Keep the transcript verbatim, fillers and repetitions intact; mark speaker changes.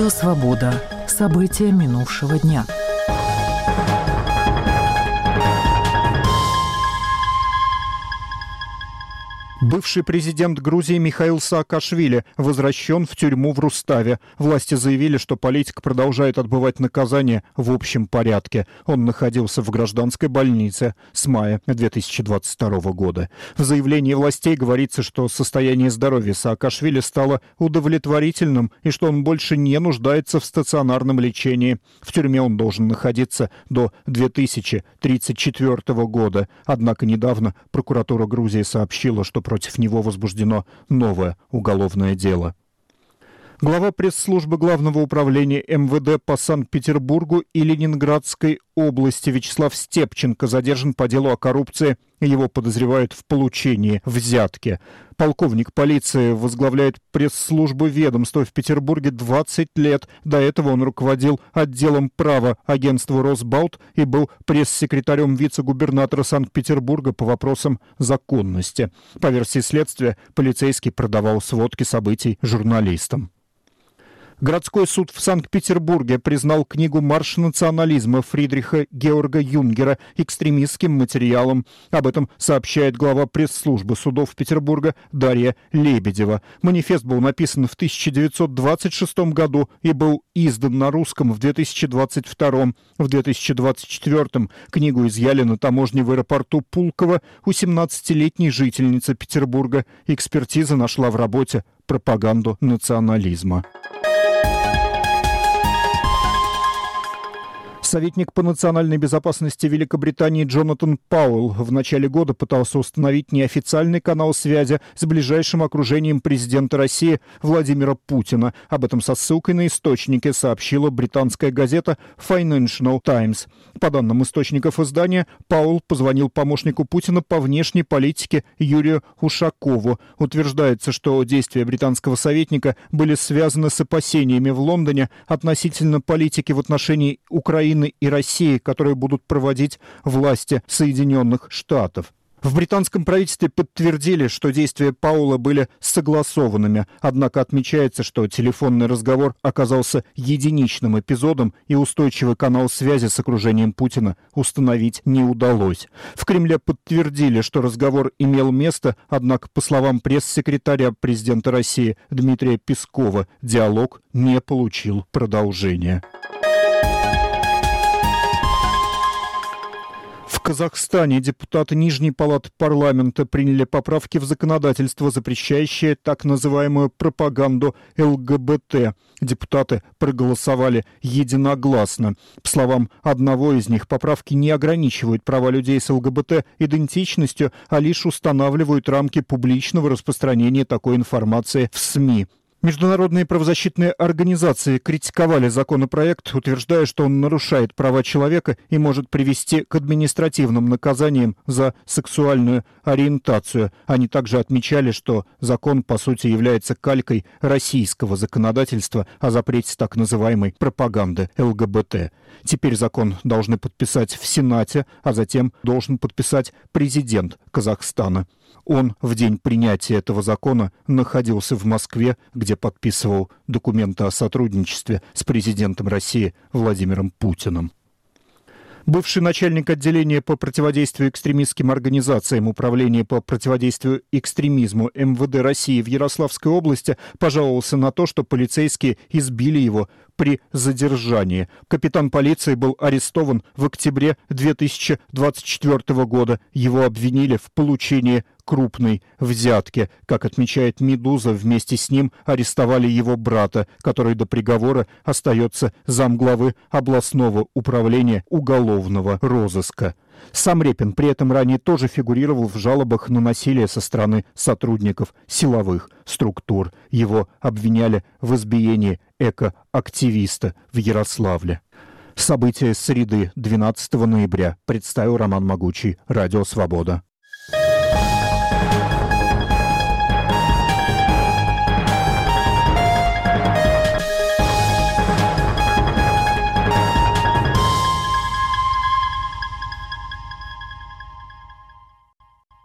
Speaker 1: Радио «Свобода». События минувшего дня.
Speaker 2: Бывший президент Грузии Михаил Саакашвили возвращен в тюрьму в Руставе. Власти заявили, что политик продолжает отбывать наказание в общем порядке. Он находился в гражданской больнице с мая две тысячи двадцать второго года. В заявлении властей говорится, что состояние здоровья Саакашвили стало удовлетворительным и что он больше не нуждается в стационарном лечении. В тюрьме он должен находиться до две тысячи тридцать четвёртого года. Однако недавно прокуратура Грузии сообщила, что против него возбуждено новое уголовное дело. Глава пресс-службы Главного управления эм вэ дэ по Санкт-Петербургу и Ленинградской области Вячеслав Степченко задержан по делу о коррупции. Его подозревают в получении взятки. Полковник полиции возглавляет пресс-службу ведомства в Петербурге двадцать лет. До этого он руководил отделом права агентства «Росбалт» и был пресс-секретарем вице-губернатора Санкт-Петербурга по вопросам законности. По версии следствия, полицейский продавал сводки событий журналистам. Городской суд в Санкт-Петербурге признал книгу «Марш национализма» Фридриха Георга Юнгера экстремистским материалом. Об этом сообщает глава пресс-службы судов Петербурга Дарья Лебедева. Манифест был написан в тысяча девятьсот двадцать шестом году и был издан на русском в две тысячи двадцать втором. В две тысячи двадцать четвёртом книгу изъяли на таможне в аэропорту Пулково у семнадцатилетней жительницы Петербурга. Экспертиза нашла в работе пропаганду национализма. Советник по национальной безопасности Великобритании Джонатан Пауэлл в начале года пытался установить неофициальный канал связи с ближайшим окружением президента России Владимира Путина. Об этом со ссылкой на источники сообщила британская газета Financial Times. По данным источников издания, Пауэлл позвонил помощнику Путина по внешней политике Юрию Ушакову. Утверждается, что действия британского советника были связаны с опасениями в Лондоне относительно политики в отношении Украины и России, которые будут проводить власти Соединенных Штатов. В британском правительстве подтвердили, что действия Пауэлла были согласованными, однако отмечается, что телефонный разговор оказался единичным эпизодом и устойчивый канал связи с окружением Путина установить не удалось. В Кремле подтвердили, что разговор имел место, однако, по словам пресс-секретаря президента России Дмитрия Пескова, диалог не получил продолжения. В Казахстане депутаты Нижней палаты парламента приняли поправки в законодательство, запрещающее так называемую пропаганду эл гэ бэ тэ. Депутаты проголосовали единогласно. По словам одного из них, поправки не ограничивают права людей с эл гэ бэ тэ идентичностью, а лишь устанавливают рамки публичного распространения такой информации в СМИ. Международные правозащитные организации критиковали законопроект, утверждая, что он нарушает права человека и может привести к административным наказаниям за сексуальную ориентацию. Они также отмечали, что закон, по сути, является калькой российского законодательства о запрете так называемой пропаганды эл гэ бэ тэ. Теперь закон должны подписать в Сенате, а затем должен подписать президент Казахстана. Он в день принятия этого закона находился в Москве, где подписывал документы о сотрудничестве с президентом России Владимиром Путиным. Бывший начальник отделения по противодействию экстремистским организациям Управления по противодействию экстремизму эм вэ дэ России в Ярославской области пожаловался на то, что полицейские избили его при задержании. Капитан полиции был арестован в октябре две тысячи двадцать четвёртого года. Его обвинили в получении крупной взятки. Как отмечает «Медуза», вместе с ним арестовали его брата, который до приговора остается замглавы областного управления уголовного розыска. Сам Репин при этом ранее тоже фигурировал в жалобах на насилие со стороны сотрудников силовых структур. Его обвиняли в избиении экоактивиста в Ярославле. События среды двенадцатого ноября представил Роман Могучий, Радио «Свобода».